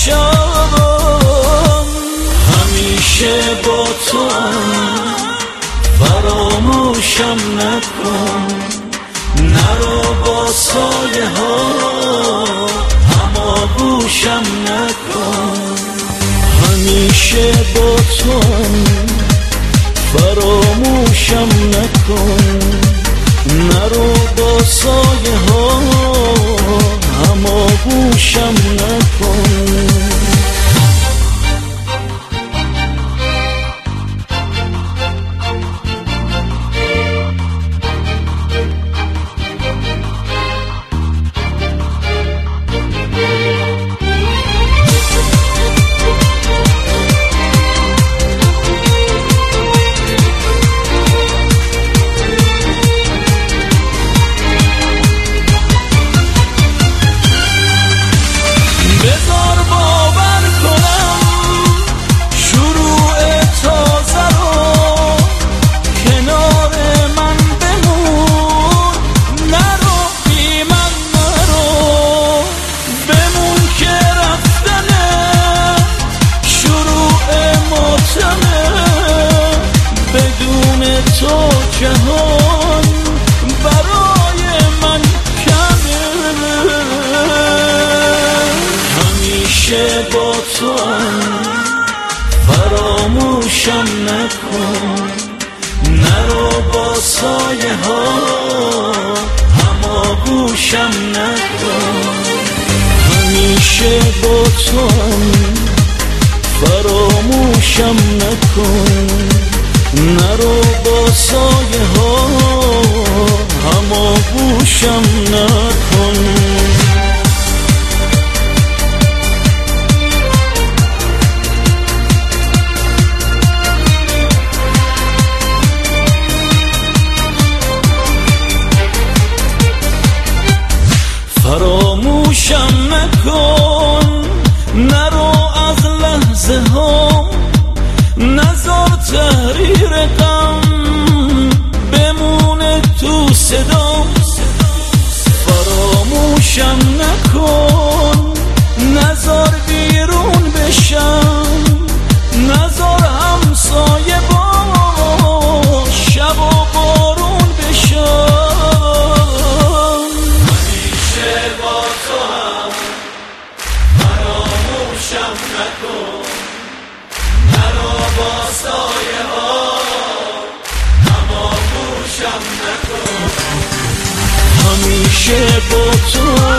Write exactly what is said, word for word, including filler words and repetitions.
باشم، همیشه با تو فراموشم نکن، نرو با سایه ها هماغوشم نکن، همیشه با تو فراموشم نکن، نرو با سایه ها هماغوشم نکن. بدون تو جهان برای من کمه، همیشه با تو فراموشم نکن، نرو با سایه ها هماغوشم نکن، همیشه با تو فراموشم نکن، نرو با سایه ها هماغوشم نکن. فراموشم نکن، نرو از لحظه ها، نذار تحریر غم بمونه تو صدا، فراموشم نکن، نذار بیرون بشم، نذار همسایه با شب و بارون بشم، همیشه با تو هم فراموشم نکن، نرو با سایه ها هماغوشم نکن، همیشه با تو